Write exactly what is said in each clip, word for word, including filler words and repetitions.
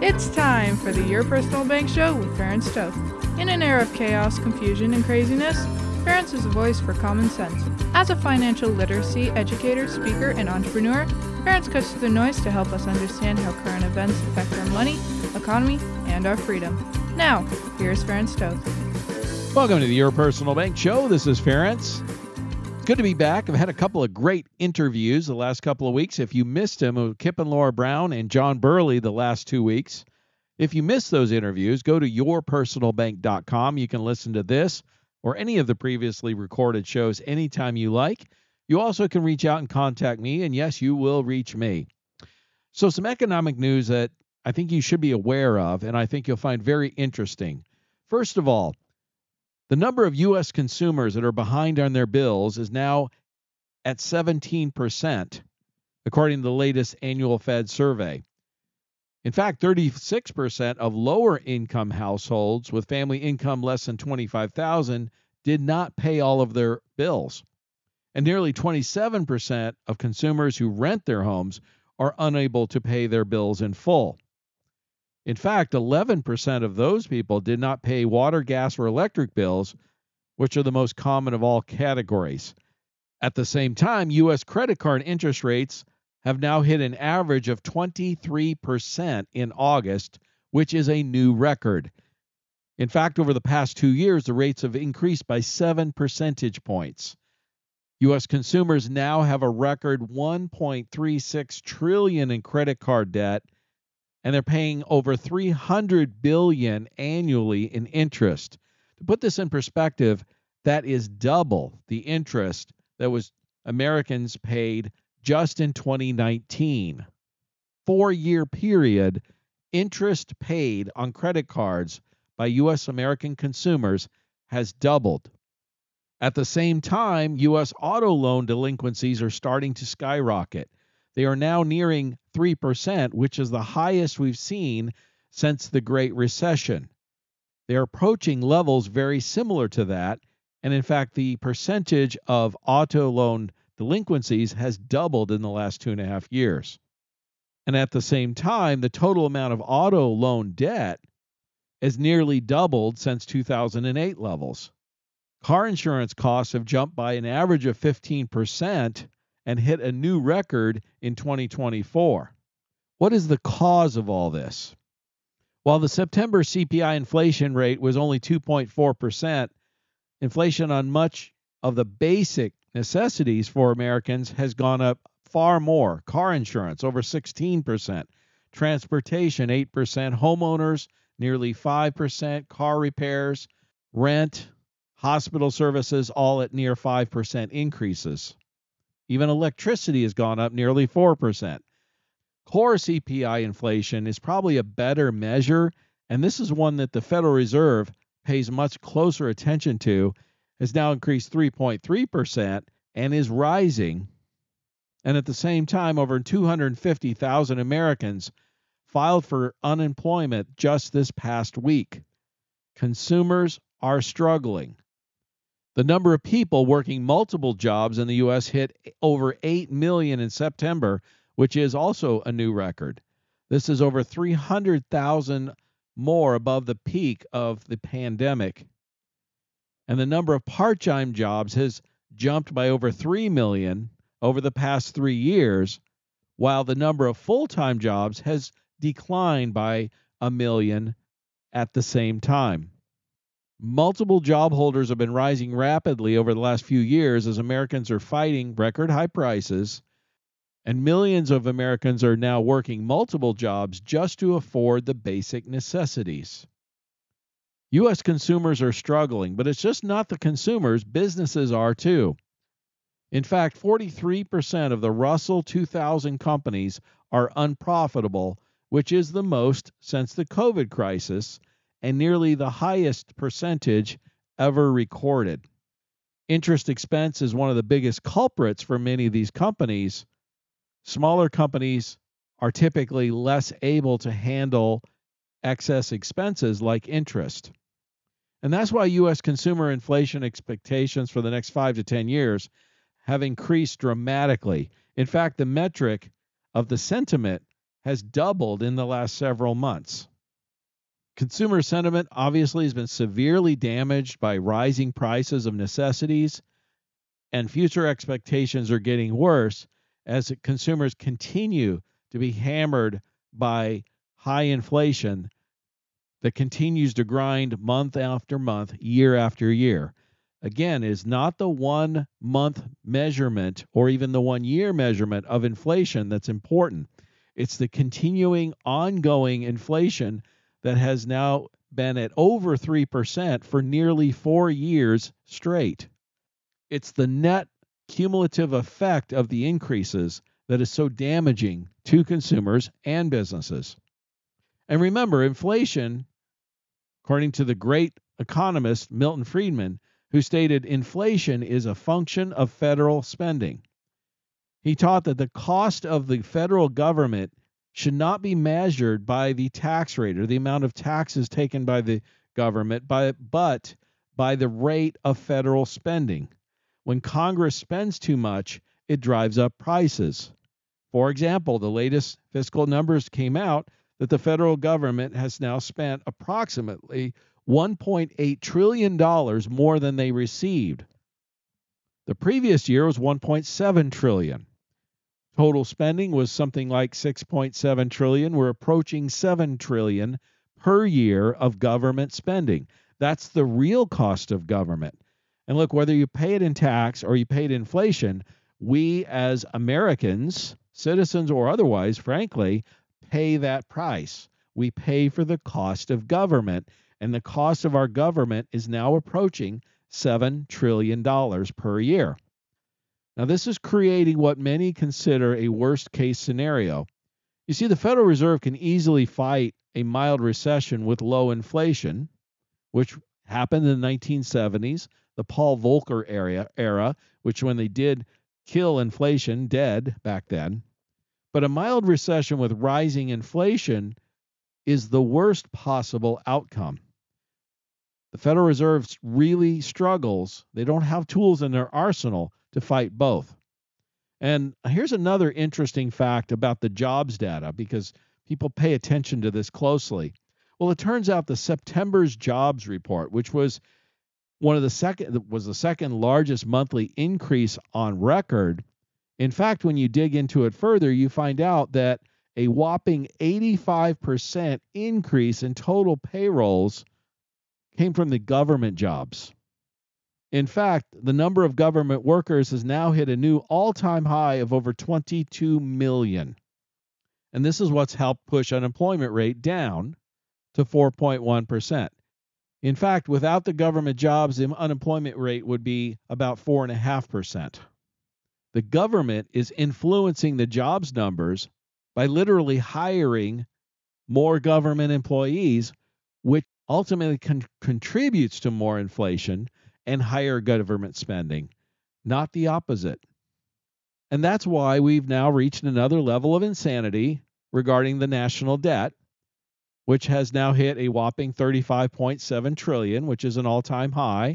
It's time for the Your Personal Bank Show with Ferenc Toth. In an era of chaos, confusion, and craziness, Ferenc is a voice for common sense. As a financial literacy educator, speaker, and entrepreneur, Ferenc cuts through the noise to help us understand how current events affect our money, economy, and our freedom. Now, here's Ferenc Toth. Welcome to the Your Personal Bank Show. This is Ferenc. It's good to be back. I've had a couple of great interviews the last couple of weeks. If you missed them, with Kip and Laura Brown and John Burley the last two weeks. If you missed those interviews, go to your personal bank dot com. You can listen to this or any of the previously recorded shows anytime you like. You also can reach out and contact me, and yes, you will reach me. So some economic news that I think you should be aware of, and I think you'll find very interesting. First of all, the number of U S consumers that are behind on their bills is now at seventeen percent, according to the latest annual Fed survey. In fact, thirty-six percent of lower-income households with family income less than twenty-five thousand dollars did not pay all of their bills. And nearly twenty-seven percent of consumers who rent their homes are unable to pay their bills in full. In fact, eleven percent of those people did not pay water, gas, or electric bills, which are the most common of all categories. At the same time, U S credit card interest rates have now hit an average of twenty-three percent in August, which is a new record. In fact, over the past two years, the rates have increased by seven percentage points. U S consumers now have a record one point three six trillion dollars in credit card debt, and they're paying over three hundred billion dollars annually in interest. To put this in perspective, that is double the interest that was Americans paid just in twenty nineteen. Four-year period, interest paid on credit cards by U S American consumers has doubled. At the same time, U S auto loan delinquencies are starting to skyrocket. They are now nearing three percent, which is the highest we've seen since the Great Recession. They are approaching levels very similar to that, and in fact, the percentage of auto loan delinquencies has doubled in the last two and a half years. And at the same time, the total amount of auto loan debt has nearly doubled since two thousand eight levels. Car insurance costs have jumped by an average of fifteen percent and hit a new record in twenty twenty-four. What is the cause of all this? While the September C P I inflation rate was only two point four percent, inflation on much of the basic necessities for Americans has gone up far more. Car insurance, over sixteen percent. Transportation, eight percent. Homeowners, nearly five percent. Car repairs, rent, hospital services, all at near five percent increases. Even electricity has gone up nearly four percent. Core C P I inflation is probably a better measure, and this is one that the Federal Reserve pays much closer attention to, has now increased three point three percent and is rising. And at the same time, over two hundred fifty thousand Americans filed for unemployment just this past week. Consumers are struggling. The number of people working multiple jobs in the U S hit over eight million in September, which is also a new record. This is over three hundred thousand more above the peak of the pandemic. And the number of part-time jobs has jumped by over three million over the past three years, while the number of full-time jobs has declined by a million at the same time. Multiple job holders have been rising rapidly over the last few years as Americans are fighting record high prices, and millions of Americans are now working multiple jobs just to afford the basic necessities. U S consumers are struggling, but it's just not the consumers, businesses are too. In fact, forty-three percent of the Russell two thousand companies are unprofitable, which is the most since the COVID crisis, and nearly the highest percentage ever recorded. Interest expense is one of the biggest culprits for many of these companies. Smaller companies are typically less able to handle excess expenses like interest. And that's why U S consumer inflation expectations for the next five to ten years have increased dramatically. In fact, the metric of the sentiment has doubled in the last several months. Consumer sentiment obviously has been severely damaged by rising prices of necessities, and future expectations are getting worse as consumers continue to be hammered by high inflation that continues to grind month after month, year after year. Again, it is not the one month measurement or even the one year measurement of inflation that's important. It's the continuing, ongoing inflation that has now been at over three percent for nearly four years straight. It's the net cumulative effect of the increases that is so damaging to consumers and businesses. And remember, inflation, according to the great economist Milton Friedman, who stated inflation is a function of federal spending. He taught that the cost of the federal government should not be measured by the tax rate or the amount of taxes taken by the government, by, but by the rate of federal spending. When Congress spends too much, it drives up prices. For example, the latest fiscal numbers came out that the federal government has now spent approximately one point eight trillion dollars more than they received. The previous year was one point seven trillion dollars. Total spending was something like six point seven trillion dollars. We're approaching seven trillion dollars per year of government spending. That's the real cost of government. And look, whether you pay it in tax or you pay it in inflation, we as Americans, citizens or otherwise, frankly, pay that price. We pay for the cost of government, and the cost of our government is now approaching seven trillion dollars per year. Now, this is creating what many consider a worst-case scenario. You see, the Federal Reserve can easily fight a mild recession with low inflation, which happened in the nineteen seventies, the Paul Volcker era, era, which when they did kill inflation dead back then. But a mild recession with rising inflation is the worst possible outcome. The Federal Reserve really struggles. They don't have tools in their arsenal to fight both. And here's another interesting fact about the jobs data, because people pay attention to this closely. Well, it turns out the September's jobs report, which was one of the second was the second largest monthly increase on record. In fact, when you dig into it further, you find out that a whopping eighty-five percent increase in total payrolls came from the government jobs. In fact, the number of government workers has now hit a new all-time high of over twenty-two million. And this is what's helped push unemployment rate down to four point one percent. In fact, without the government jobs, the unemployment rate would be about four point five percent. The government is influencing the jobs numbers by literally hiring more government employees, which ultimately con- contributes to more inflation and higher government spending, not the opposite. And that's why we've now reached another level of insanity regarding the national debt, which has now hit a whopping thirty-five point seven trillion dollars, which is an all-time high.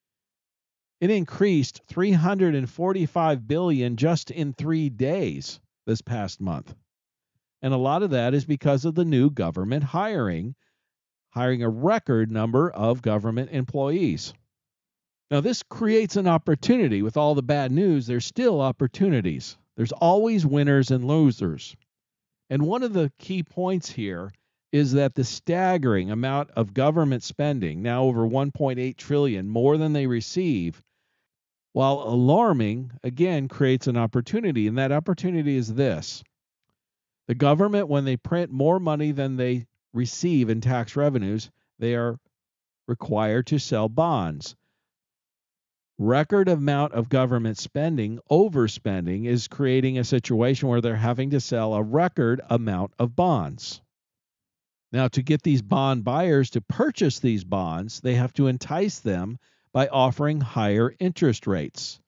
It increased three hundred forty-five billion dollars just in three days this past month. And a lot of that is because of the new government hiring, hiring a record number of government employees. Now, this creates an opportunity. With all the bad news, there's still opportunities. There's always winners and losers. And one of the key points here is that the staggering amount of government spending, now over one point eight trillion dollars, more than they receive, while alarming, again, creates an opportunity. And that opportunity is this. The government, when they print more money than they receive in tax revenues, they are required to sell bonds. Record amount of government spending, overspending, is creating a situation where they're having to sell a record amount of bonds. Now, to get these bond buyers to purchase these bonds, they have to entice them by offering higher interest rates.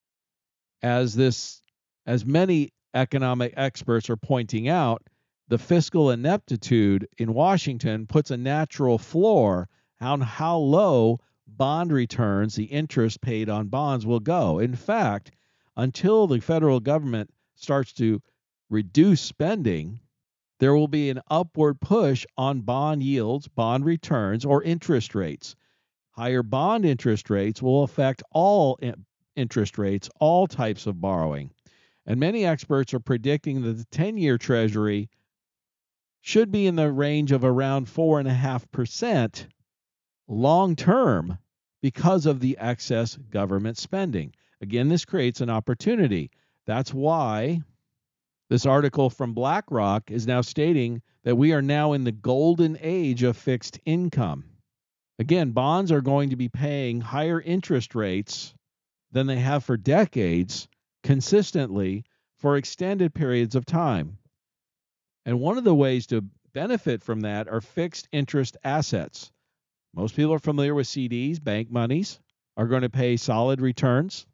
As this, as many economic experts are pointing out, the fiscal ineptitude in Washington puts a natural floor on how low bond returns, the interest paid on bonds, will go. In fact, until the federal government starts to reduce spending, there will be an upward push on bond yields, bond returns, or interest rates. Higher bond interest rates will affect all interest rates, all types of borrowing. And many experts are predicting that the ten-year Treasury should be in the range of around four point five percent long term because of the excess government spending. Again, this creates an opportunity. That's why this article from BlackRock is now stating that we are now in the golden age of fixed income. Again, bonds are going to be paying higher interest rates than they have for decades consistently for extended periods of time. And one of the ways to benefit from that are fixed interest assets. Most people are familiar with C Ds, bank monies, are going to pay solid returns.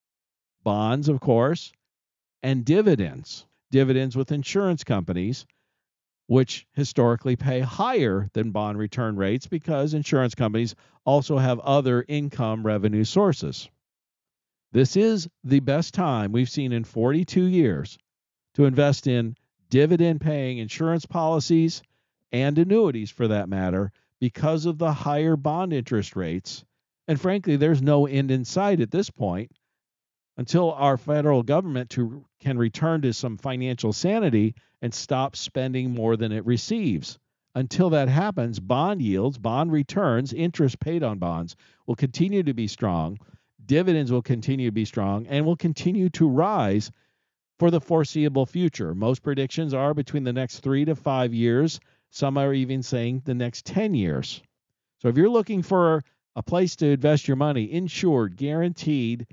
Bonds, of course, and dividends. Dividends with insurance companies, which historically pay higher than bond return rates because insurance companies also have other income revenue sources. This is the best time we've seen in forty-two years to invest in dividend-paying insurance policies and annuities, for that matter, because of the higher bond interest rates. And frankly, there's no end in sight at this point until our federal government to, can return to some financial sanity and stop spending more than it receives. Until that happens, bond yields, bond returns, interest paid on bonds will continue to be strong. Dividends will continue to be strong and will continue to rise for the foreseeable future. Most predictions are between the next three to five years. Some are even saying the next ten years. So if you're looking for a place to invest your money, insured, guaranteed,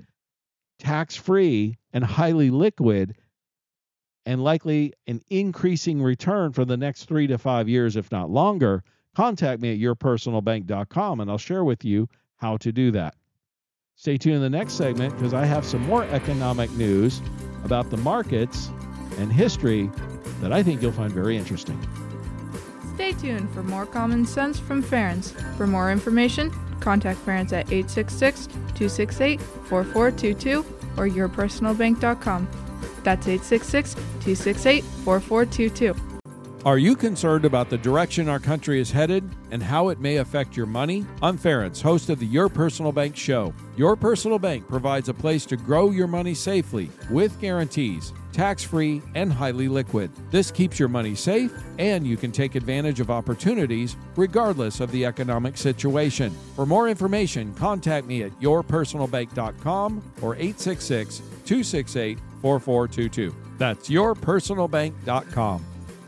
tax-free, and highly liquid, and likely an increasing return for the next three to five years, if not longer, contact me at your personal bank dot com and I'll share with you how to do that. Stay tuned in the next segment because I have some more economic news about the markets and history that I think you'll find very interesting. Stay tuned for more common sense from Ferenc. For more information, contact Ferenc at eight six six, two six eight, four four two two or your personal bank dot com. That's eight six six, two six eight, four four two two. Are you concerned about the direction our country is headed and how it may affect your money? I'm Ferenc, host of the Your Personal Bank Show. Your Personal Bank provides a place to grow your money safely with guarantees, tax-free, and highly liquid. This keeps your money safe, and you can take advantage of opportunities regardless of the economic situation. For more information, contact me at your personal bank dot com or eight six six, two six eight, four four two two. That's your personal bank dot com.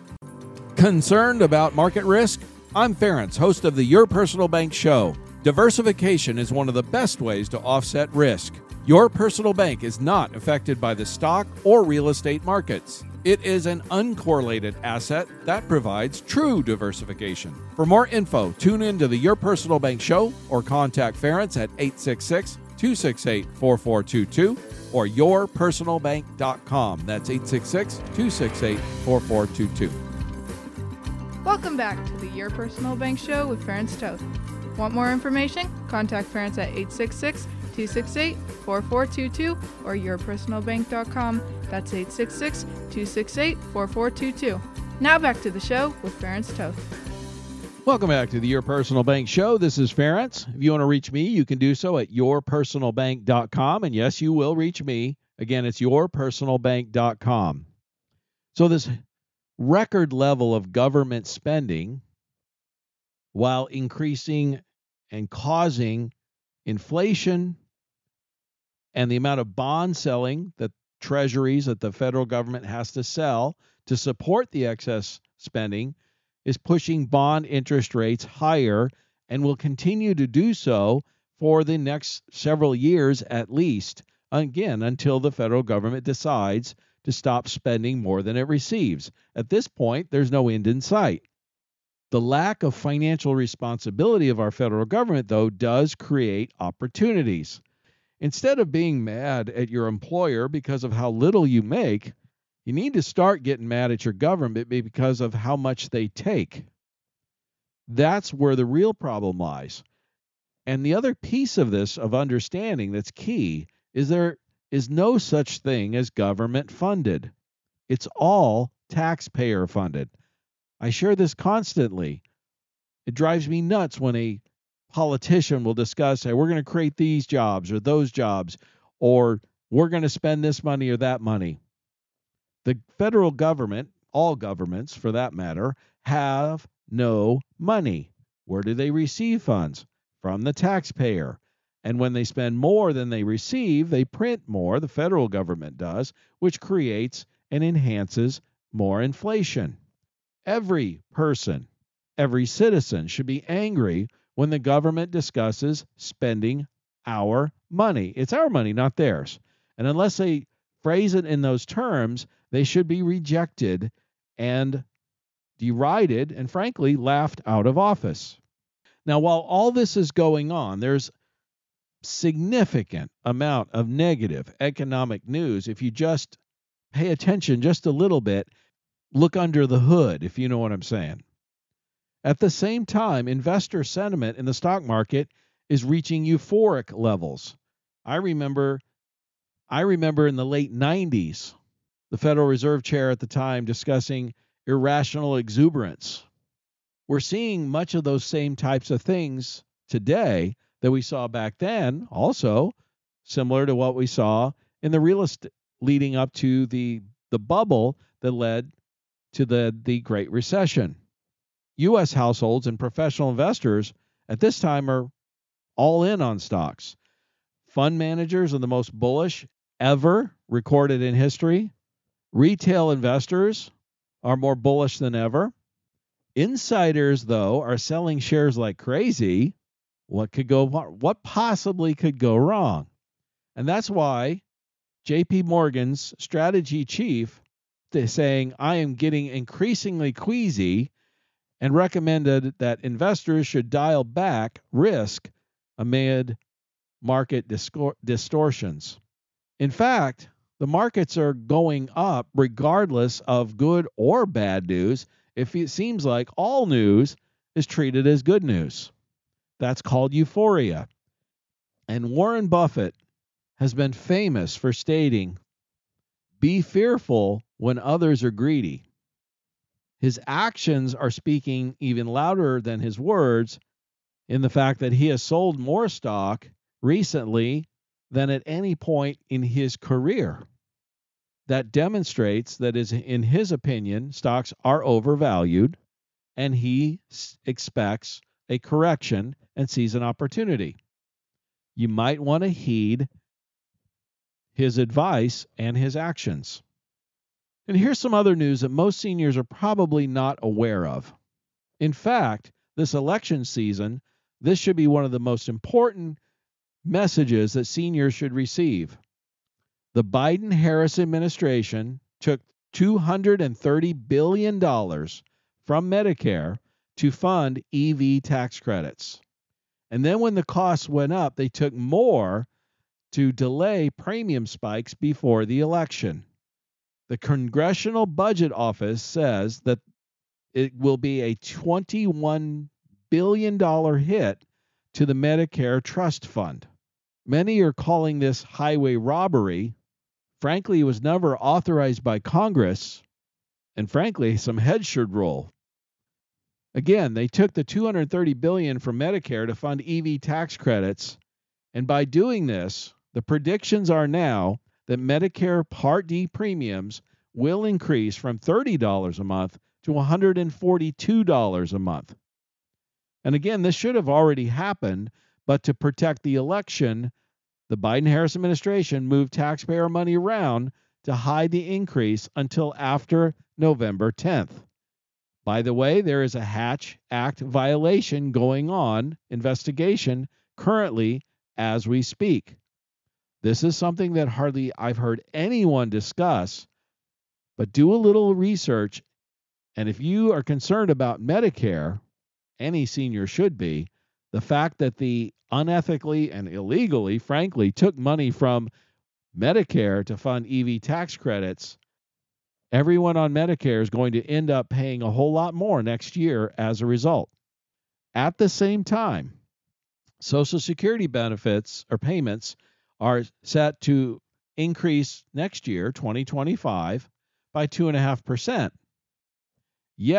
Concerned about market risk? I'm Ferenc, host of the Your Personal Bank Show. Diversification is one of the best ways to offset risk. Your personal bank is not affected by the stock or real estate markets. It is an uncorrelated asset that provides true diversification. For more info, tune in to the Your Personal Bank Show or contact Ferenc at eight six six, two six eight, four four two two or your personal bank dot com. That's eight six six, two six eight, four four two two. Welcome back to the Your Personal Bank Show with Ferenc Toth. Want more information? Contact Ferenc at eight six six, two six eight, four four two two or your personal bank dot com. That's eight six six, two six eight, four four two two. Now back to the show with Ferenc Toth. Welcome back to the Your Personal Bank Show. This is Ferenc. If you want to reach me, you can do so at your personal bank dot com. And yes, you will reach me. Again, it's your personal bank dot com. So this record level of government spending, while increasing and causing inflation and the amount of bond selling that treasuries that the federal government has to sell to support the excess spending, is pushing bond interest rates higher and will continue to do so for the next several years at least, again, until the federal government decides to stop spending more than it receives. At this point, there's no end in sight. The lack of financial responsibility of our federal government, though, does create opportunities. Instead of being mad at your employer because of how little you make, you need to start getting mad at your government because of how much they take. That's where the real problem lies. And the other piece of this, of understanding that's key, is there is no such thing as government funded. It's all taxpayer funded. I share this constantly. It drives me nuts when a politician will discuss, hey, we're going to create these jobs or those jobs, or we're going to spend this money or that money. The federal government, all governments for that matter, have no money. Where do they receive funds? From the taxpayer. And when they spend more than they receive, they print more, the federal government does, which creates and enhances more inflation. Every person, every citizen should be angry when the government discusses spending our money. It's our money, not theirs. And unless they phrase it in those terms, they should be rejected and derided and, frankly, laughed out of office. Now, while all this is going on, there's significant amount of negative economic news. If you just pay attention just a little bit, look under the hood, if you know what I'm saying. At the same time, investor sentiment in the stock market is reaching euphoric levels. I remember I remember in the late nineties, the Federal Reserve Chair at the time discussing irrational exuberance. We're seeing much of those same types of things today that we saw back then, also similar to what we saw in the real estate leading up to the, the bubble that led to the, the Great Recession. U S households and professional investors at this time are all in on stocks. Fund managers are the most bullish ever recorded in history. Retail investors are more bullish than ever. Insiders, though, are selling shares like crazy. What could go what possibly could go wrong? And that's why J P Morgan's strategy chief is saying, I am getting increasingly queasy, and recommended that investors should dial back risk amid market discor- distortions. In fact, the markets are going up regardless of good or bad news if it seems like all news is treated as good news. That's called euphoria. And Warren Buffett has been famous for stating, be fearful when others are greedy. His actions are speaking even louder than his words in the fact that he has sold more stock recently than at any point in his career. That demonstrates that, is, in his opinion, stocks are overvalued, and he s- expects a correction and sees an opportunity. You might want to heed his advice and his actions. And here's some other news that most seniors are probably not aware of. In fact, this election season, this should be one of the most important messages that seniors should receive. The Biden-Harris administration took two hundred thirty billion dollars from Medicare to fund E V tax credits. And then when the costs went up, they took more to delay premium spikes before the election. The Congressional Budget Office says that it will be a twenty-one billion dollars hit to the Medicare Trust Fund. Many are calling this highway robbery. Frankly, it was never authorized by Congress, and frankly, some heads should roll. Again, they took the two hundred thirty billion dollars from Medicare to fund E V tax credits, and by doing this, the predictions are now that Medicare Part D premiums will increase from thirty dollars a month to one hundred forty-two dollars a month. And again, this should have already happened, but to protect the election, the Biden-Harris administration moved taxpayer money around to hide the increase until after November tenth. By the way, there is a Hatch Act violation going on, investigation, currently as we speak. This is something that hardly I've heard anyone discuss, but do a little research. And if you are concerned about Medicare, any senior should be, the fact that the unethically and illegally, frankly, took money from Medicare to fund E V tax credits, everyone on Medicare is going to end up paying a whole lot more next year as a result. At the same time, Social Security benefits or payments are set to increase next year, twenty twenty-five, by two point five percent. Yet,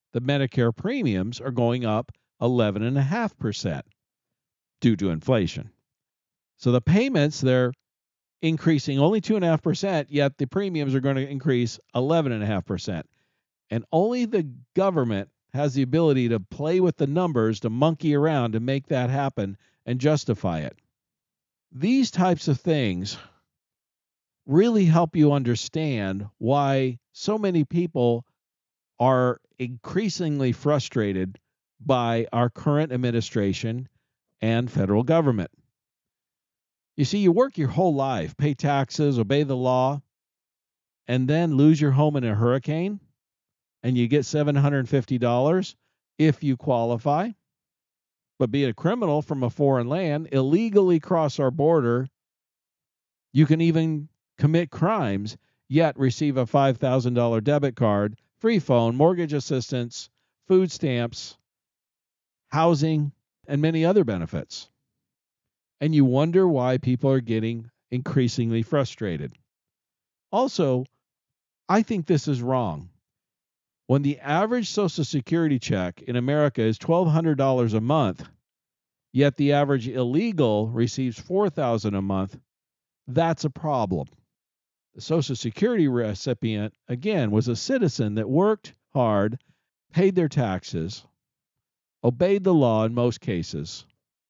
the Medicare premiums are going up eleven point five percent due to inflation. So the payments, they're increasing only two point five percent, yet the premiums are going to increase eleven point five percent. And only the government has the ability to play with the numbers, to monkey around, to make that happen and justify it. These types of things really help you understand why so many people are increasingly frustrated by our current administration and federal government. You see, you work your whole life, pay taxes, obey the law, and then lose your home in a hurricane, and you get seven hundred fifty dollars if you qualify. But be a criminal from a foreign land, illegally cross our border, you can even commit crimes, yet receive a five thousand dollars debit card, free phone, mortgage assistance, food stamps, housing, and many other benefits. And you wonder why people are getting increasingly frustrated. Also, I think this is wrong. When the average Social Security check in America is twelve hundred dollars a month, yet the average illegal receives four thousand dollars a month, that's a problem. The Social Security recipient, again, was a citizen that worked hard, paid their taxes, obeyed the law in most cases.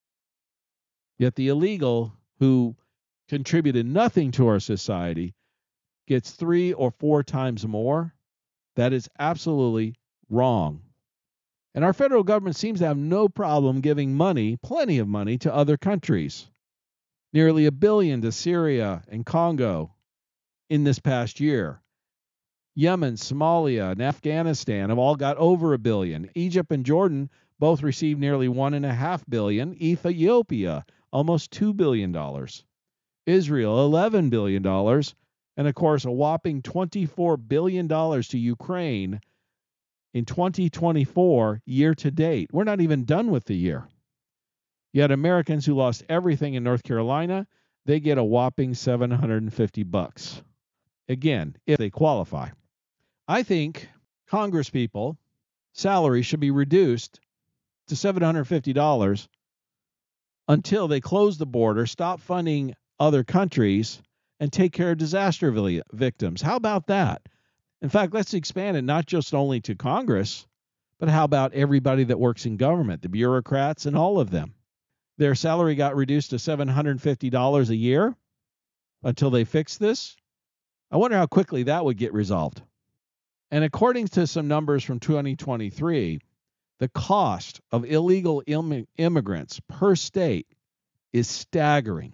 Yet the illegal, who contributed nothing to our society, gets three or four times more. That is absolutely wrong. And our federal government seems to have no problem giving money, plenty of money, to other countries. Nearly a billion to Syria and Congo in this past year. Yemen, Somalia, and Afghanistan have all got over a billion. Egypt and Jordan both received nearly one and a half billion. Ethiopia, almost two billion dollars. Israel, eleven billion dollars. And of course, a whopping twenty-four billion dollars to Ukraine in twenty twenty-four year to date. We're not even done with the year. Yet Americans who lost everything in North Carolina, they get a whopping seven hundred fifty bucks. Again, if they qualify. I think Congress people salary should be reduced to seven hundred fifty dollars until they close the border, stop funding other countries, and take care of disaster victims. How about that? In fact, let's expand it not just only to Congress, but how about everybody that works in government, the bureaucrats and all of them? Their salary got reduced to seven hundred fifty dollars a year until they fix this. I wonder how quickly that would get resolved. And according to some numbers from twenty twenty-three, the cost of illegal Im- immigrants per state is staggering.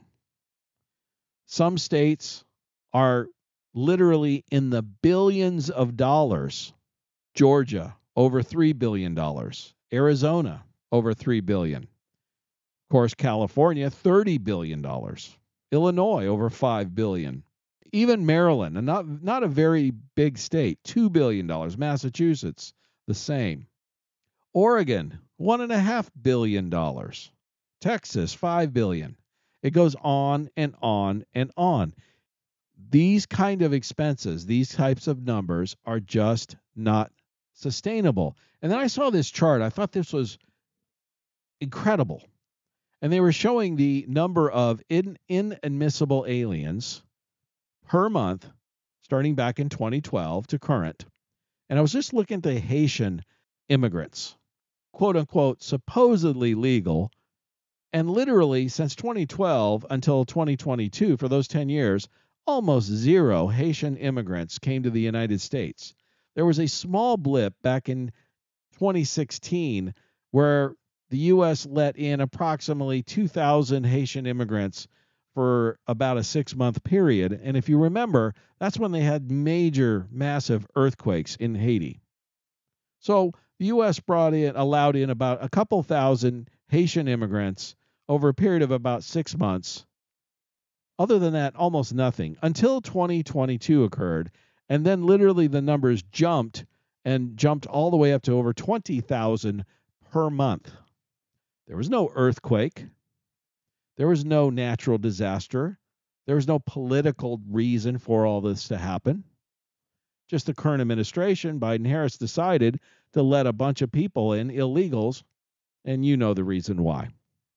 Some states are literally in the billions of dollars. Georgia, over three billion dollars. Arizona, over three billion dollars. Of course, California, thirty billion dollars. Illinois, over five billion dollars. Even Maryland, and not, not a very big state, two billion dollars. Massachusetts, the same. Oregon, one point five billion dollars. Texas, five billion dollars. It goes on and on and on. These kind of expenses, these types of numbers are just not sustainable. And then I saw this chart. I thought this was incredible. And they were showing the number of in, inadmissible aliens per month, starting back in twenty twelve to current. And I was just looking at the Haitian immigrants, quote unquote, supposedly legal. And literally since twenty twelve until twenty twenty-two, for those ten years, almost zero Haitian immigrants came to the United States. There was a small blip back in twenty sixteen where the U S let in approximately two thousand Haitian immigrants for about a six-month period. And if you remember, that's when they had major, massive earthquakes in Haiti. So the U S brought in, allowed in about a couple thousand Haitian immigrants over a period of about six months. Other than that, almost nothing until twenty twenty-two occurred. And then literally the numbers jumped and jumped all the way up to over twenty thousand per month. There was no earthquake. There was no natural disaster. There was no political reason for all this to happen. Just the current administration, Biden-Harris, decided to let a bunch of people in, illegals, and you know the reason why.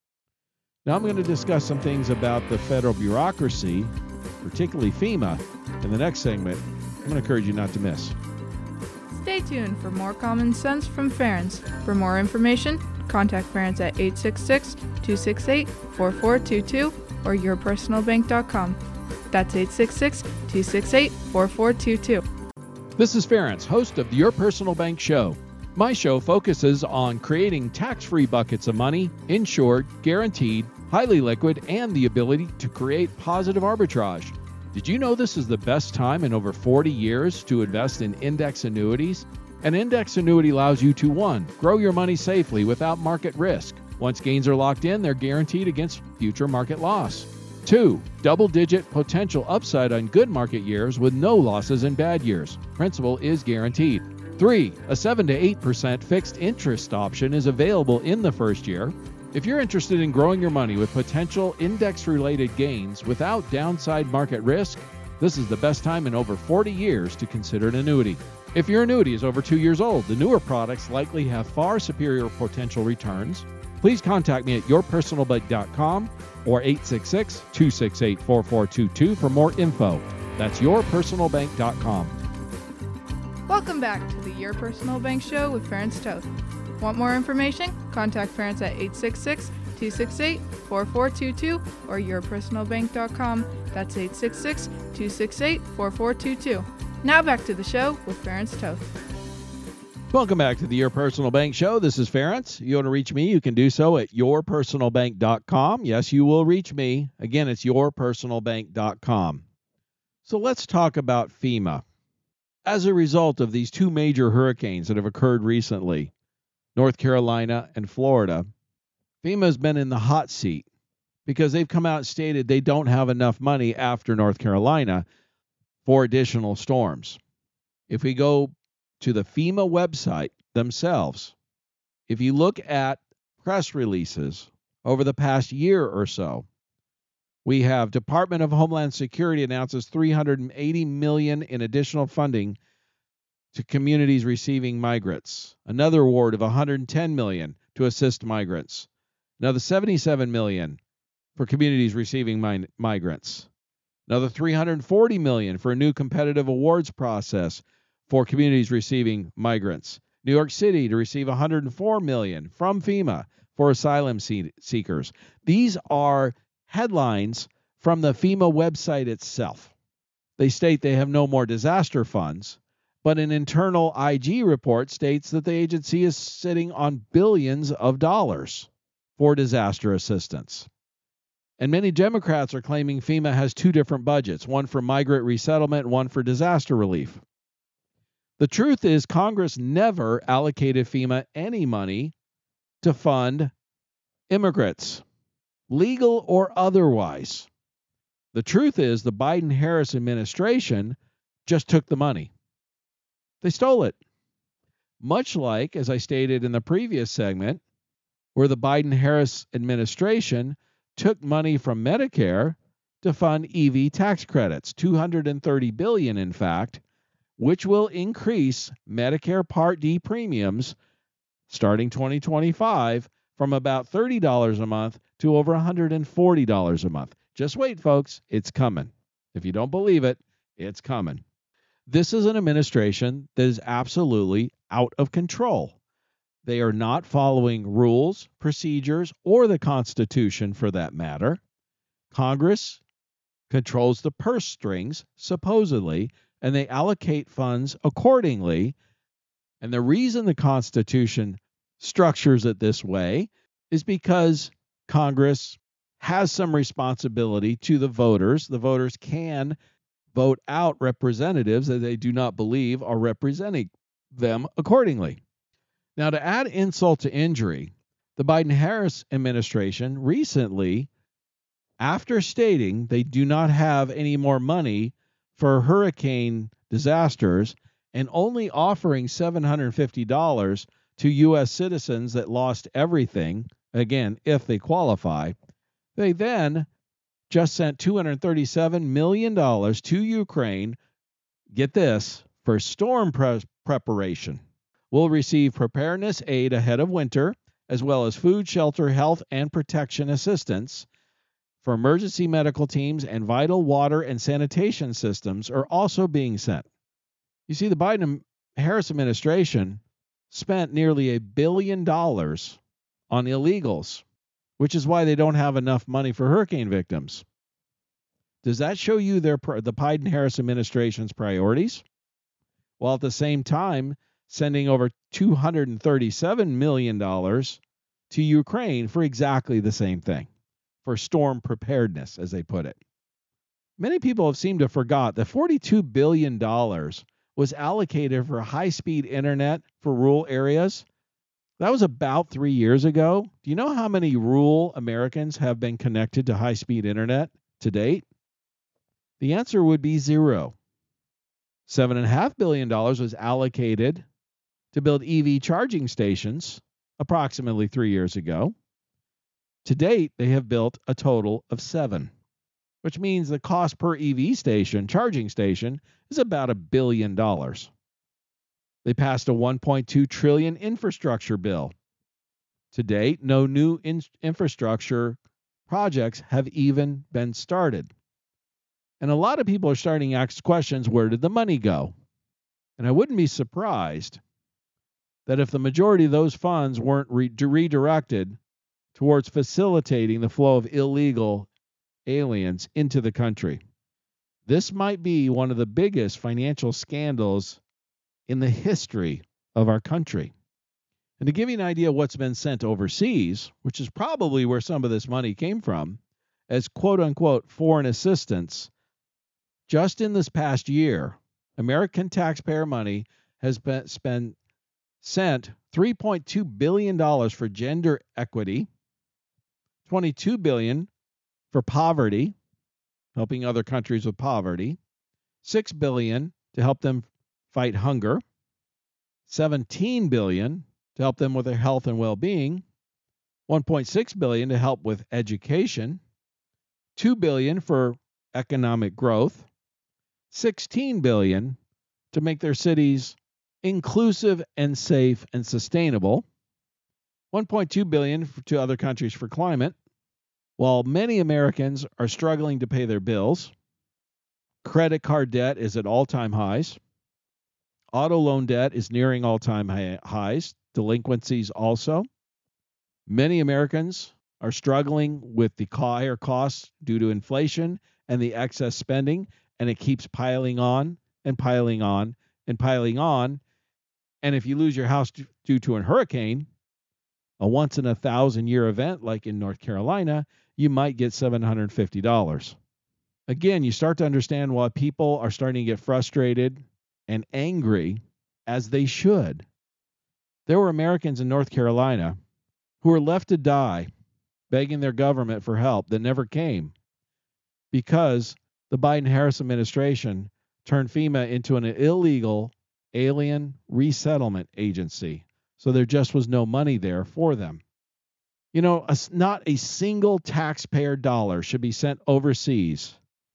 Now I'm going to discuss some things about the federal bureaucracy, particularly FEMA, in the next segment. I'm going to encourage you not to miss. Stay tuned for more common sense from Ference. For more information, contact Ference at eight six six, two six eight, four four two two or your personal bank dot com. That's eight six six, two six eight, four four two two. This is Ference, host of the Your Personal Bank Show. My show focuses on creating tax-free buckets of money, insured, guaranteed, highly liquid, and the ability to create positive arbitrage. Did you know this is the best time in over forty years to invest in index annuities? An index annuity allows you to, one, grow your money safely without market risk. Once gains are locked in, they're guaranteed against future market loss. Two, double-digit potential upside on good market years with no losses in bad years. Principal is guaranteed. Three, a seven to eight percent fixed interest option is available in the first year. If you're interested in growing your money with potential index-related gains without downside market risk, this is the best time in over forty years to consider an annuity. If your annuity is over two years old, the newer products likely have far superior potential returns. Please contact me at your personal bank dot com or eight six six, two six eight, four four two two for more info. That's your personal bank dot com. Welcome back to the Your Personal Bank Show with Ference Toth. Want more information? Contact Ference at eight six six, two six eight, four four two two or your personal bank dot com. That's eight six six, two six eight, four four two two. Now back to the show with Ference Toth. Welcome back to the Your Personal Bank Show. This is Ference. You want to reach me, you can do so at your personal bank dot com. Yes, you will reach me. Again, it's your personal bank dot com. So let's talk about FEMA. As a result of these two major hurricanes that have occurred recently, North Carolina and Florida, FEMA has been in the hot seat because they've come out and stated they don't have enough money after North Carolina for additional storms. If we go to the FEMA website themselves, if you look at press releases over the past year or so, we have Department of Homeland Security announces three hundred eighty million dollars in additional funding to communities receiving migrants. Another award of one hundred ten million dollars to assist migrants. Another seventy-seven million dollars for communities receiving mi- migrants. Another three hundred forty million dollars for a new competitive awards process for communities receiving migrants. New York City to receive one hundred four million dollars from FEMA for asylum see- seekers. These are headlines from the FEMA website itself. They state they have no more disaster funds, but an internal I G report states that the agency is sitting on billions of dollars for disaster assistance. And many Democrats are claiming FEMA has two different budgets, one for migrant resettlement, one for disaster relief. The truth is Congress never allocated FEMA any money to fund immigrants, legal or otherwise. The truth is the Biden-Harris administration just took the money. They stole it. Much like, as I stated in the previous segment, where the Biden-Harris administration took money from Medicare to fund E V tax credits, two hundred thirty billion dollars in fact, which will increase Medicare Part D premiums starting twenty twenty-five from about thirty dollars a month to over one hundred forty dollars a month. Just wait, folks. It's coming. If you don't believe it, it's coming. This is an administration that is absolutely out of control. They are not following rules, procedures, or the Constitution for that matter. Congress controls the purse strings, supposedly, and they allocate funds accordingly. And the reason the Constitution structures it this way is because Congress has some responsibility to the voters. The voters can vote out representatives that they do not believe are representing them accordingly. Now, to add insult to injury, the Biden-Harris administration recently, after stating they do not have any more money for hurricane disasters and only offering seven hundred fifty dollars to U S citizens that lost everything, again, if they qualify, they then just sent two hundred thirty-seven million dollars to Ukraine, get this, for storm pre- preparation. will receive preparedness aid ahead of winter, as well as food, shelter, health, and protection assistance for emergency medical teams, and vital water and sanitation systems are also being sent. You see, the Biden-Harris administration spent nearly a billion dollars on illegals, which is why they don't have enough money for hurricane victims. Does that show you their the Biden-Harris administration's priorities? While at the same time sending over two hundred thirty-seven million dollars to Ukraine for exactly the same thing, for storm preparedness, as they put it. Many people have seemed to have forgot that forty-two billion dollars was allocated for high-speed internet for rural areas. That was about three years ago. Do you know how many rural Americans have been connected to high-speed internet to date? The answer would be zero. seven point five billion dollars was allocated to build E V charging stations approximately three years ago. To date, they have built a total of seven, which means the cost per E V station, charging station, is about a billion dollars. They passed a one point two trillion dollars infrastructure bill. To date, no new in- infrastructure projects have even been started. And a lot of people are starting to ask questions, where did the money go? And I wouldn't be surprised that if the majority of those funds weren't re- redirected towards facilitating the flow of illegal aliens into the country. This might be one of the biggest financial scandals in the history of our country. And to give you an idea of what's been sent overseas, which is probably where some of this money came from, as quote-unquote foreign assistance, just in this past year, American taxpayer money has been spent, sent three point two billion dollars for gender equity, twenty-two billion dollars for poverty, helping other countries with poverty, six billion dollars to help them fight hunger, seventeen billion dollars to help them with their health and well-being, one point six billion dollars to help with education, two billion dollars for economic growth, sixteen billion dollars to make their cities inclusive and safe and sustainable, one point two billion dollars to other countries for climate. While many Americans are struggling to pay their bills, credit card debt is at all-time highs, auto loan debt is nearing all-time highs, delinquencies also. Many Americans are struggling with the higher costs due to inflation and the excess spending, and it keeps piling on and piling on and piling on. And if you lose your house due to a hurricane, a once-in-a-thousand-year event like in North Carolina, you might get seven hundred fifty dollars. Again, you start to understand why people are starting to get frustrated and angry, as they should. There were Americans in North Carolina who were left to die begging their government for help that never came because the Biden-Harris administration turned FEMA into an illegal alien resettlement agency. So there just was no money there for them. You know, a, not a single taxpayer dollar should be sent overseas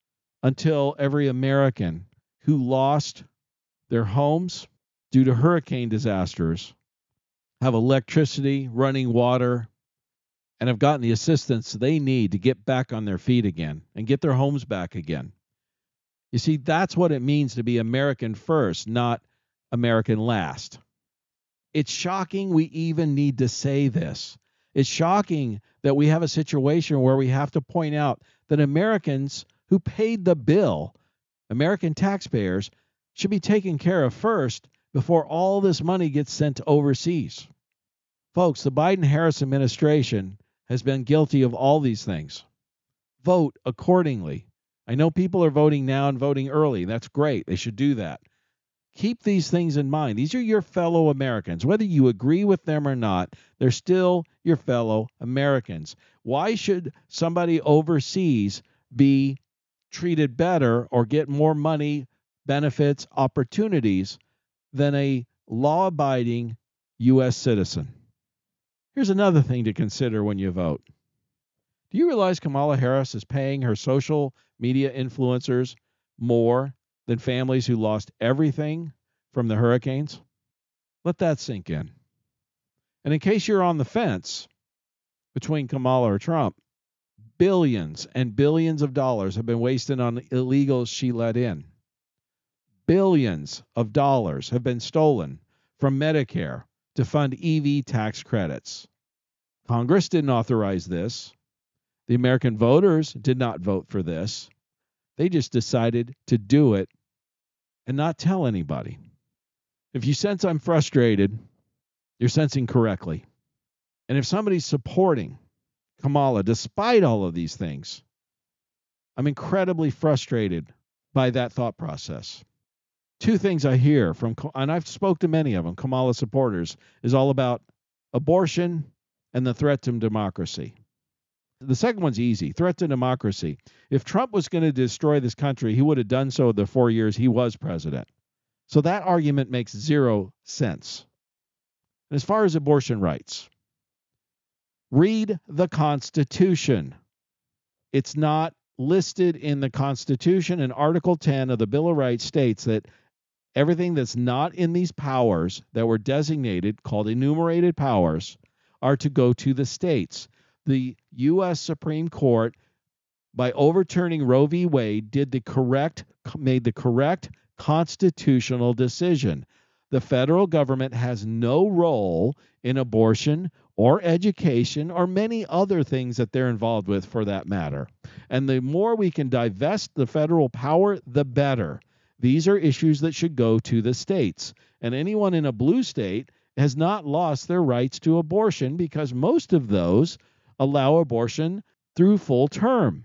until every American who lost their homes due to hurricane disasters have electricity, running water, and have gotten the assistance they need to get back on their feet again and get their homes back again. You see, that's what it means to be American first, not American last. It's shocking we even need to say this. It's shocking that we have a situation where we have to point out that Americans who paid the bill, American taxpayers, should be taken care of first before all this money gets sent overseas. Folks, the Biden-Harris administration has been guilty of all these things. Vote accordingly. I know people are voting now and voting early. That's great. They should do that. Keep these things in mind. These are your fellow Americans. Whether you agree with them or not, they're still your fellow Americans. Why should somebody overseas be treated better or get more money, benefits, opportunities than a law-abiding U S citizen? Here's another thing to consider when you vote. Do you realize Kamala Harris is paying her social media influencers more than families who lost everything from the hurricanes? Let that sink in. And in case you're on the fence between Kamala or Trump, billions and billions of dollars have been wasted on illegals she let in. Billions of dollars have been stolen from Medicare to fund E V tax credits. Congress didn't authorize this. The American voters did not vote for this. They just decided to do it and not tell anybody. If you sense I'm frustrated, you're sensing correctly. And if somebody's supporting Kamala, despite all of these things, I'm incredibly frustrated by that thought process. Two things I hear from, and I've spoke to many of them, Kamala supporters, is all about abortion and the threat to democracy. The second one's easy, threat to democracy. If Trump was going to destroy this country, he would have done so the four years he was president. So that argument makes zero sense. And as far as abortion rights, read the Constitution. It's not listed in the Constitution, and Article ten of the Bill of Rights states that everything that's not in these powers that were designated, called enumerated powers, are to go to the states. The U S Supreme Court, by overturning Roe v. Wade, did the correct, made the correct constitutional decision. The federal government has no role in abortion or education or many other things that they're involved with, for that matter. And the more we can divest the federal power, the better. These are issues that should go to the states. And anyone in a blue state has not lost their rights to abortion, because most of those allow abortion through full term.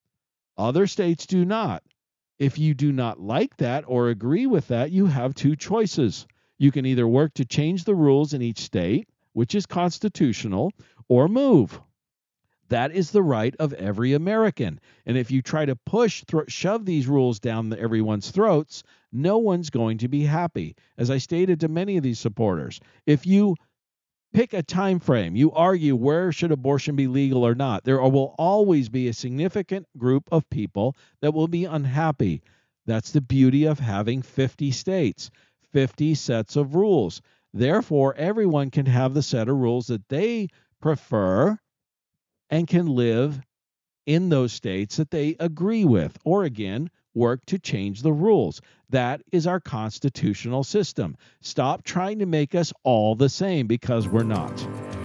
Other states do not. If you do not like that or agree with that, you have two choices. You can either work to change the rules in each state, which is constitutional, or move. That is the right of every American. And if you try to push, th- shove these rules down the, everyone's throats, no one's going to be happy. As I stated to many of these supporters, if you pick a time frame, you argue where should abortion be legal or not, there will always be a significant group of people that will be unhappy. That's the beauty of having fifty states, fifty sets of rules. Therefore, everyone can have the set of rules that they prefer and can live in those states that they agree with, or again, work to change the rules. That is our constitutional system. Stop trying to make us all the same, because we're not.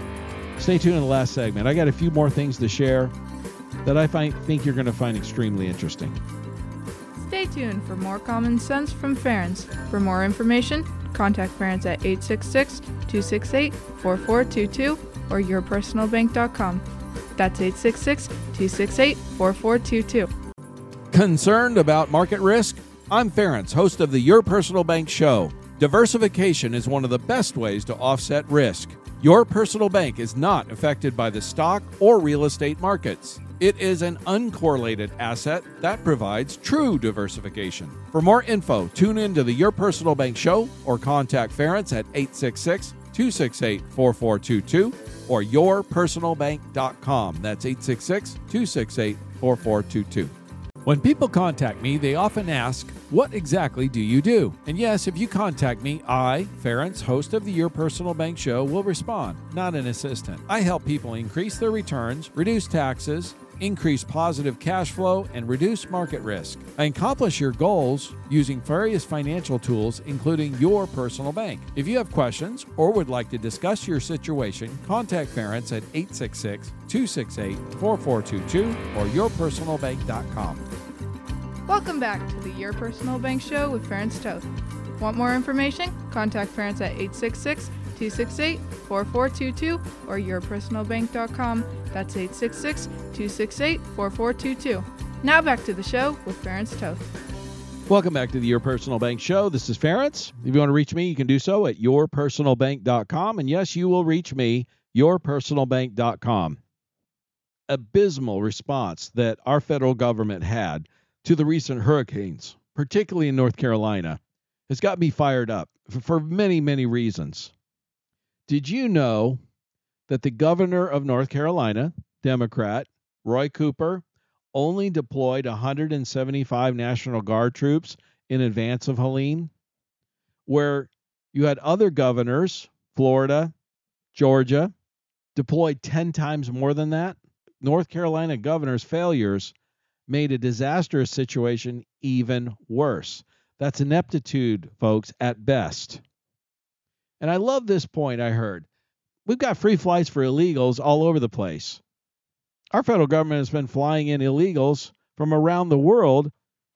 Stay tuned in the last segment. I got a few more things to share that I find, think you're going to find extremely interesting. Stay tuned for more common sense from Ference. For more information, contact Ference at eight six six, two six eight, four four two two or your personal bank dot com. That's eight six six, two six eight, four four two two. Concerned about market risk? I'm Ference, host of the Your Personal Bank Show. Diversification is one of the best ways to offset risk. Your personal bank is not affected by the stock or real estate markets. It is an uncorrelated asset that provides true diversification. For more info, tune in to the Your Personal Bank Show or contact Ference at eight six six, two six eight, four four two two or your personal bank dot com. That's eight six six, two six eight, four four two two. When people contact me, they often ask, what exactly do you do? And yes, if you contact me, I, Ference, host of the Your Personal Bank Show, will respond, not an assistant. I help people increase their returns, reduce taxes, increase positive cash flow, and reduce market risk. I accomplish your goals using various financial tools, including your personal bank. If you have questions or would like to discuss your situation, contact Ference at eight six six, two six eight, four four two two or your personal bank dot com. Welcome back to the Your Personal Bank Show with Ference Toth. Want more information? Contact Ference at eight six six, two six eight, four four two two or your personal bank dot com. That's eight six six, two six eight, four four two two. Now back to the show with Ference Toth. Welcome back to the Your Personal Bank Show. This is Ference. If you want to reach me, you can do so at your personal bank dot com. And yes, you will reach me, your personal bank dot com. Abysmal response that our federal government had to the recent hurricanes, particularly in North Carolina, has got me fired up for many, many reasons. Did you know that the governor of North Carolina, Democrat, Roy Cooper, only deployed one hundred seventy-five National Guard troops in advance of Helene, where You had other governors, Florida, Georgia, deployed ten times more than that. North Carolina governor's failures made a disastrous situation even worse. That's ineptitude, folks, at best. And I love this point I heard. We've got free flights for illegals all over the place. Our federal government has been flying in illegals from around the world,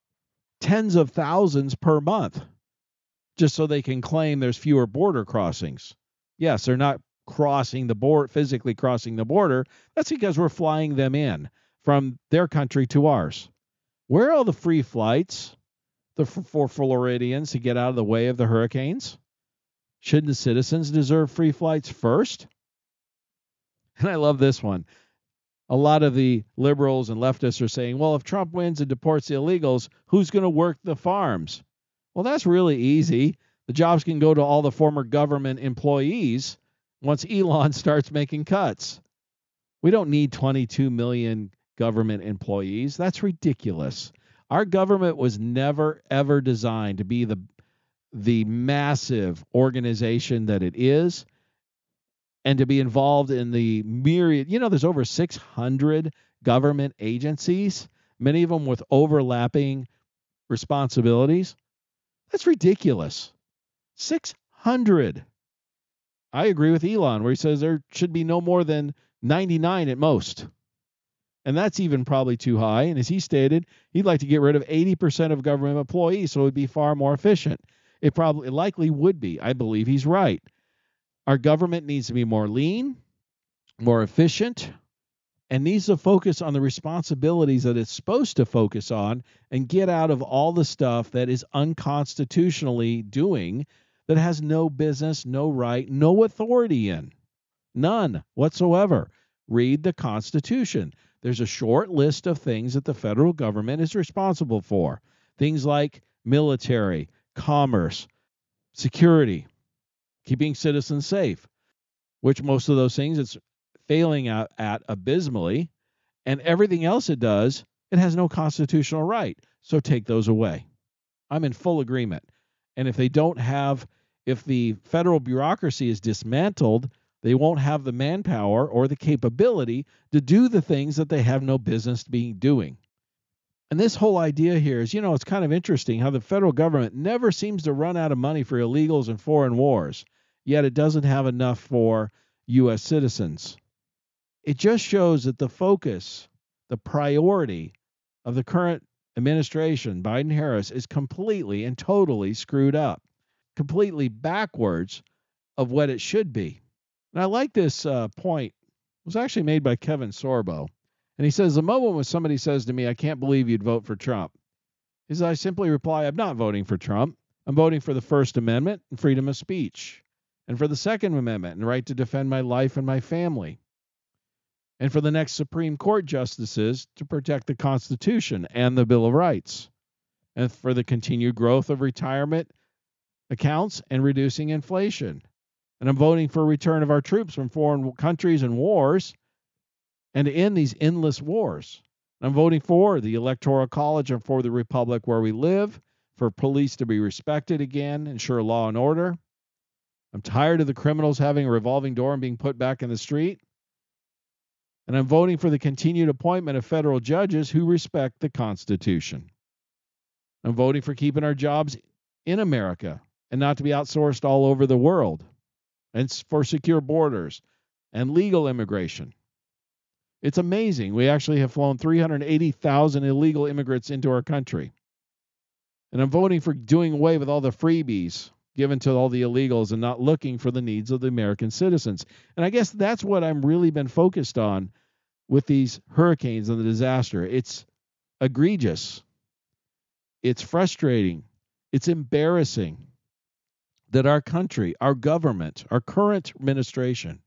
tens of thousands per month, just so they can claim there's fewer border crossings. Yes, they're not crossing the border, physically crossing the border. That's because we're flying them in from their country to ours. Where are all the free flights for Floridians to get out of the way of the hurricanes? Shouldn't the citizens deserve free flights first? And I love this one. A lot of the liberals and leftists are saying, well, if Trump wins and deports the illegals, who's going to work the farms? Well, that's really easy. The jobs can go to all the former government employees once Elon starts making cuts. We don't need twenty-two million government employees. That's ridiculous. Our government was never, ever designed to be the, the massive organization that it is, and to be involved in the myriad. You know, there's over six hundred government agencies, many of them with overlapping responsibilities. That's ridiculous. six hundred. I agree with Elon where he says there should be no more than ninety-nine at most. And that's even probably too high. And as he stated, he'd like to get rid of eighty percent of government employees so it would be far more efficient. It probably it likely would be. I believe he's right. Our government needs to be more lean, more efficient, and needs to focus on the responsibilities that it's supposed to focus on and get out of all the stuff that is unconstitutionally doing, that has no business, no right, no authority in. None whatsoever. Read the Constitution. There's a short list of things that the federal government is responsible for. Things like military, commerce, security, keeping citizens safe, which most of those things it's failing at, at abysmally, and everything else it does, it has no constitutional right. So take those away. I'm in full agreement. And if they don't have, if the federal bureaucracy is dismantled, they won't have the manpower or the capability to do the things that they have no business being doing. And this whole idea here is, you know, it's kind of interesting how the federal government never seems to run out of money for illegals and foreign wars, yet it doesn't have enough for U S citizens. It just shows that the focus, the priority of the current administration, Biden-Harris, is completely and totally screwed up, completely backwards of what it should be. And I like this uh, point. It was actually made by Kevin Sorbo. And he says, the moment when somebody says to me, I can't believe you'd vote for Trump, is I simply reply, I'm not voting for Trump. I'm voting for the First Amendment and freedom of speech, and for the Second Amendment and right to defend my life and my family, and for the next Supreme Court justices to protect the Constitution and the Bill of Rights, and for the continued growth of retirement accounts and reducing inflation. And I'm voting for a return of our troops from foreign countries and wars, and to end these endless wars. I'm voting for the Electoral College and for the republic where we live, for police to be respected again, ensure law and order. I'm tired of the criminals having a revolving door and being put back in the street. And I'm voting for the continued appointment of federal judges who respect the Constitution. I'm voting for keeping our jobs in America and not to be outsourced all over the world, and for secure borders and legal immigration. It's amazing. We actually have flown three hundred eighty thousand illegal immigrants into our country. And I'm voting for doing away with all the freebies given to all the illegals and not looking for the needs of the American citizens. And I guess that's what I'm really been focused on with these hurricanes and the disaster. It's egregious. It's frustrating. It's embarrassing that our country, our government, our current administration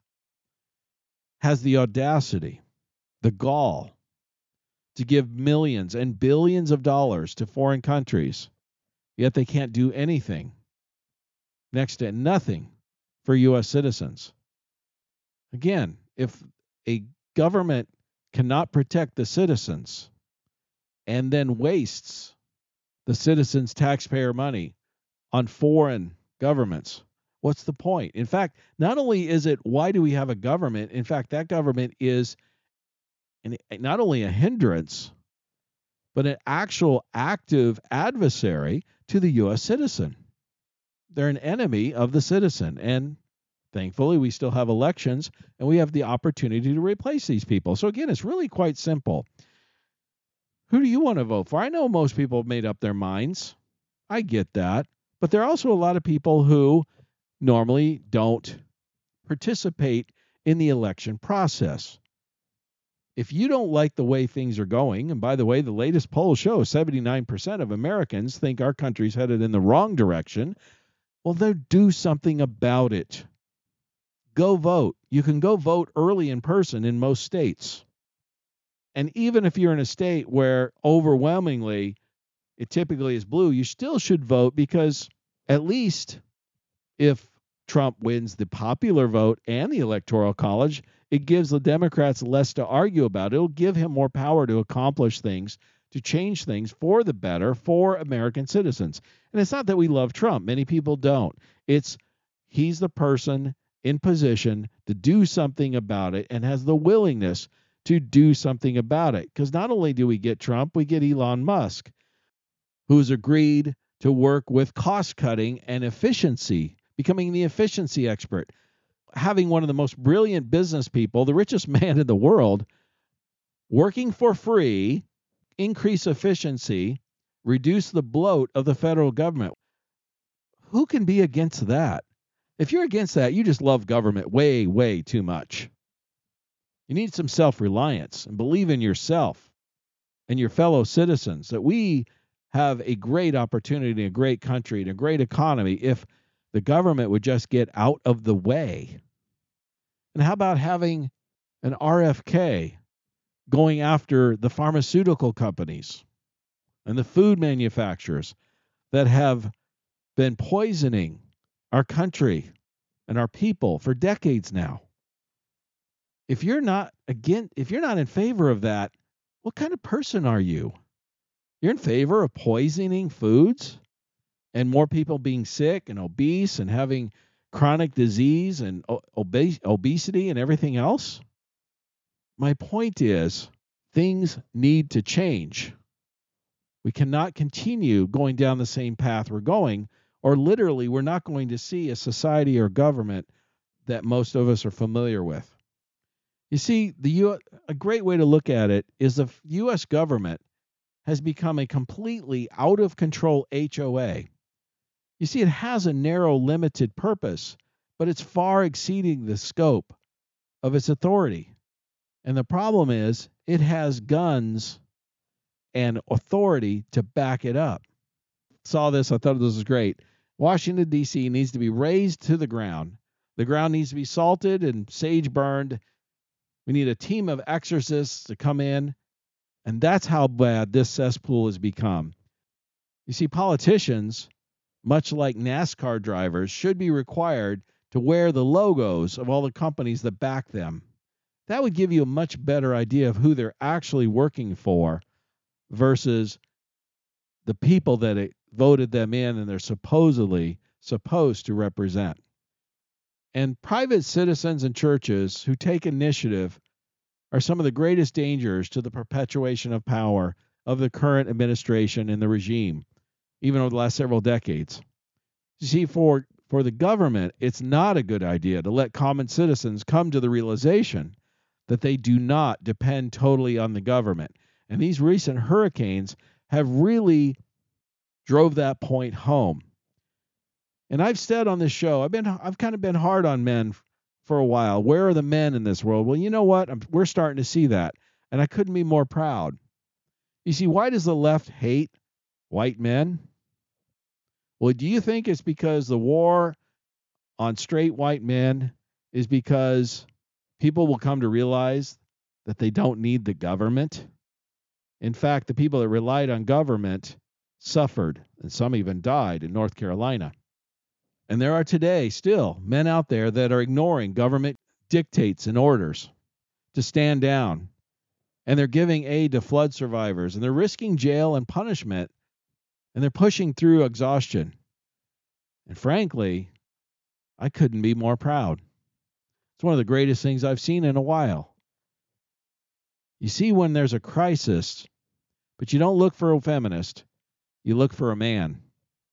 has the audacity, the gall, to give millions and billions of dollars to foreign countries, yet they can't do anything, next to nothing, for U S citizens. Again, if a government cannot protect the citizens and then wastes the citizens' taxpayer money on foreign governments, What's the point? In fact, not only is it why do we have a government, in fact, that government is an, not only a hindrance, but an actual active adversary to the U S citizen. They're an enemy of the citizen. And thankfully, we still have elections and we have the opportunity to replace these people. So again, it's really quite simple. Who do you want to vote for? I know most people have made up their minds. I get that. But there are also a lot of people who normally don't participate in the election process. If you don't like the way things are going, and by the way, the latest polls show seventy-nine percent of Americans think our country's headed in the wrong direction, well, then do something about it. Go vote. You can go vote early in person in most states. And even if you're in a state where overwhelmingly it typically is blue, you still should vote, because at least if Trump wins the popular vote and the Electoral College, it gives the Democrats less to argue about. It'll give him more power to accomplish things, to change things for the better for American citizens. And it's not that we love Trump. Many people don't. It's he's the person in position to do something about it and has the willingness to do something about it. Because not only do we get Trump, we get Elon Musk, who's agreed to work with cost cutting and efficiency, becoming the efficiency expert, having one of the most brilliant business people, the richest man in the world, working for free, increase efficiency, reduce the bloat of the federal government. Who can be against that? If you're against that, you just love government way, way too much. You need some self-reliance and believe in yourself and your fellow citizens that we have a great opportunity, a great country, and a great economy if the government would just get out of the way. And how about having an R F K going after the pharmaceutical companies and the food manufacturers that have been poisoning our country and our people for decades now? If you're not again, if you're not in favor of that, what kind of person are you? You're in favor of poisoning foods and more people being sick and obese and having chronic disease and obes- obesity and everything else? My point is, things need to change. We cannot continue going down the same path we're going, or literally we're not going to see a society or government that most of us are familiar with. You see, the U- a great way to look at it is the U S government has become a completely out of control H O A. You see, it has a narrow, limited purpose, but it's far exceeding the scope of its authority. And the problem is, it has guns and authority to back it up. Saw this, I thought this was great. Washington, D C needs to be razed to the ground. The ground needs to be salted and sage burned. We need a team of exorcists to come in. And that's how bad this cesspool has become. You see, politicians, much like NASCAR drivers, should be required to wear the logos of all the companies that back them. That would give you a much better idea of who they're actually working for versus the people that it voted them in and they're supposedly supposed to represent. And private citizens and churches who take initiative are some of the greatest dangers to the perpetuation of power of the current administration and the regime, even over the last several decades. You see, for, for the government, it's not a good idea to let common citizens come to the realization that they do not depend totally on the government. And these recent hurricanes have really drove that point home. And I've said on this show, I've been I've kind of been hard on men for a while. Where are the men in this world? Well, you know what? I'm, we're starting to see that. And I couldn't be more proud. You see, why does the left hate white men? Well, do you think it's because the war on straight white men is because people will come to realize that they don't need the government? In fact, the people that relied on government suffered, and some even died in North Carolina. And there are today still men out there that are ignoring government dictates and orders to stand down. And they're giving aid to flood survivors. And they're risking jail and punishment. And they're pushing through exhaustion. And frankly, I couldn't be more proud. It's one of the greatest things I've seen in a while. You see, when there's a crisis, but you don't look for a feminist, you look for a man.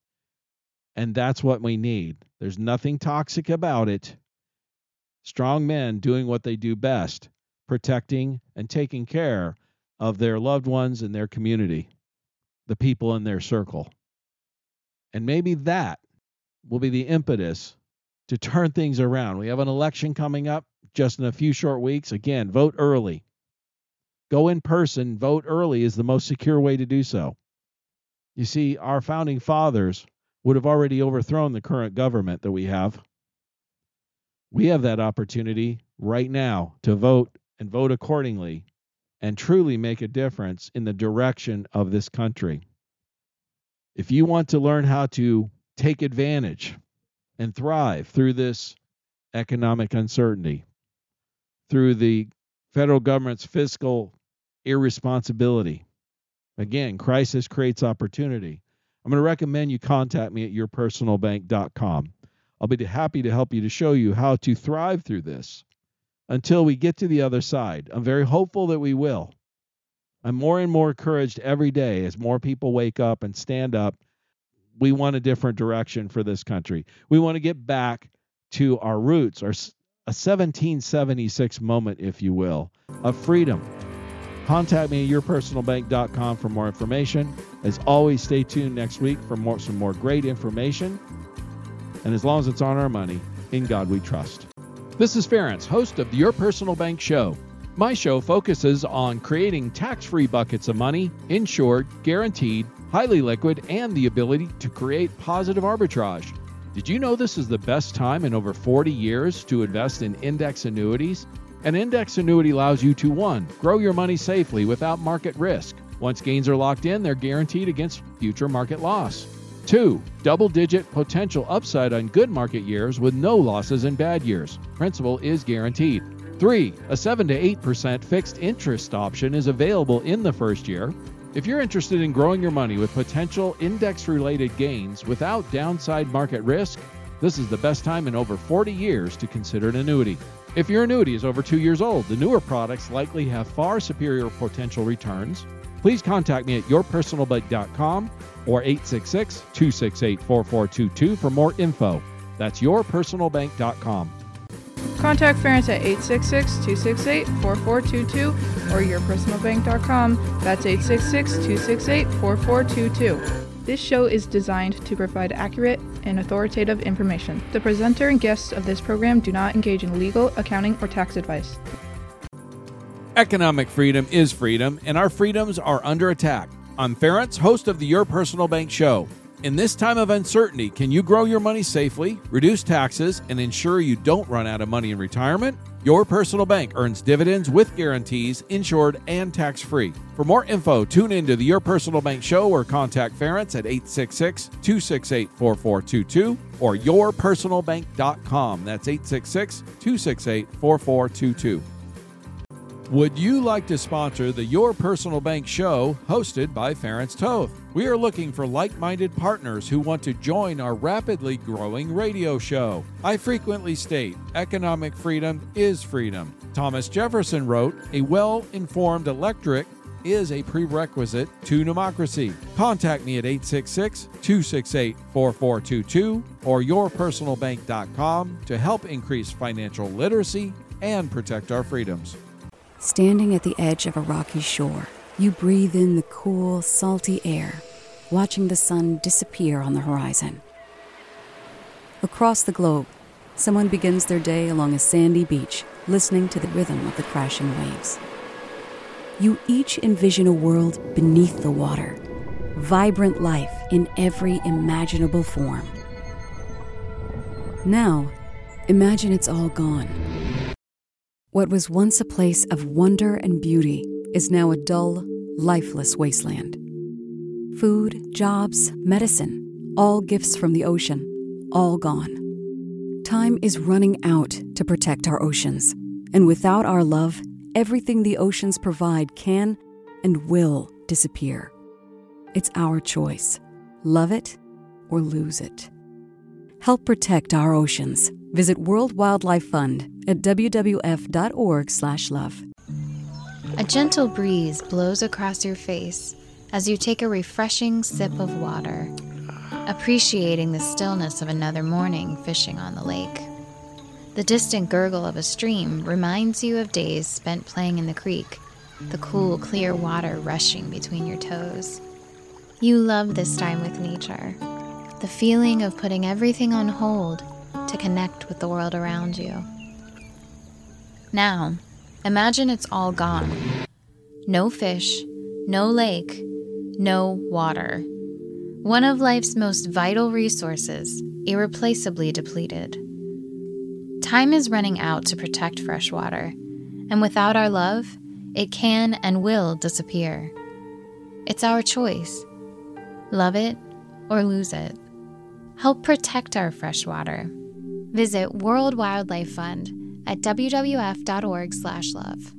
And that's what we need. There's nothing toxic about it. Strong men doing what they do best, protecting and taking care of their loved ones and their community, the people in their circle. And maybe that will be the impetus to turn things around. We have an election coming up just in a few short weeks. Again, vote early. Go in person, vote early is the most secure way to do so. You see, our founding fathers would have already overthrown the current government that we have. We have that opportunity right now to vote and vote accordingly and truly make a difference in the direction of this country. If you want to learn how to take advantage and thrive through this economic uncertainty, through the federal government's fiscal irresponsibility, again, crisis creates opportunity. I'm going to recommend you contact me at your personal bank dot com. I'll be happy to help you to show you how to thrive through this until we get to the other side. I'm very hopeful that we will. I'm more and more encouraged every day as more people wake up and stand up. We want a different direction for this country. We want to get back to our roots, our a seventeen seventy-six moment, if you will, of freedom. Contact me at your personal bank dot com for more information. As always, stay tuned next week for more some more great information. And as long as it's on our money, in God we trust. This is Ferenc, host of the Your Personal Bank Show. My show focuses on creating tax-free buckets of money, insured, guaranteed, highly liquid, and the ability to create positive arbitrage. Did you know this is the best time in over forty years to invest in index annuities? An index annuity allows you to, one, grow your money safely without market risk. Once gains are locked in, they're guaranteed against future market loss. Two, double-digit potential upside on good market years with no losses in bad years. Principal is guaranteed. Three, a seven to eight percent fixed interest option is available in the first year. If you're interested in growing your money with potential index-related gains without downside market risk, this is the best time in over forty years to consider an annuity. If your annuity is over two years old, the newer products likely have far superior potential returns. Please contact me at your personal bank dot com or eight six six, two six eight, four four two two for more info. That's your personal bank dot com. Contact Ferenc at eight six six, two six eight, four four two two or your personal bank dot com. That's eight six six, two six eight, four four two two. This show is designed to provide accurate and authoritative information. The presenter and guests of this program do not engage in legal, accounting, or tax advice. Economic freedom is freedom, and our freedoms are under attack. I'm Ferenc, host of the Your Personal Bank Show. In this time of uncertainty, can you grow your money safely, reduce taxes, and ensure you don't run out of money in retirement? Your Personal Bank earns dividends with guarantees, insured and tax-free. For more info, tune into the Your Personal Bank Show or contact Ferenc at eight six six, two six eight, four four two two or your personal bank dot com. That's eight six six, two six eight, four four two two. Would you like to sponsor the Your Personal Bank Show hosted by Ferenc Toth? We are looking for like-minded partners who want to join our rapidly growing radio show. I frequently state, economic freedom is freedom. Thomas Jefferson wrote, a well-informed electorate is a prerequisite to democracy. Contact me at eight six six, two six eight, four four two two or your personal bank dot com to help increase financial literacy and protect our freedoms. Standing at the edge of a rocky shore, you breathe in the cool, salty air, watching the sun disappear on the horizon. Across the globe, someone begins their day along a sandy beach, listening to the rhythm of the crashing waves. You each envision a world beneath the water, vibrant life in every imaginable form. Now, imagine it's all gone. What was once a place of wonder and beauty is now a dull, lifeless wasteland. Food, jobs, medicine, all gifts from the ocean, all gone. Time is running out to protect our oceans, and without our love, everything the oceans provide can and will disappear. It's our choice. Love it or lose it. Help protect our oceans. Visit World Wildlife Fund at w w f dot org slash love. A gentle breeze blows across your face as you take a refreshing sip of water, appreciating the stillness of another morning fishing on the lake. The distant gurgle of a stream reminds you of days spent playing in the creek, the cool, clear water rushing between your toes. You love this time with nature, the feeling of putting everything on hold to connect with the world around you. Now, imagine it's all gone. No fish, no lake, no water. One of life's most vital resources, irreplaceably depleted. Time is running out to protect fresh water, and without our love, it can and will disappear. It's our choice. Love it or lose it. Help protect our fresh water. Visit World Wildlife Fund at w w f dot org slash love.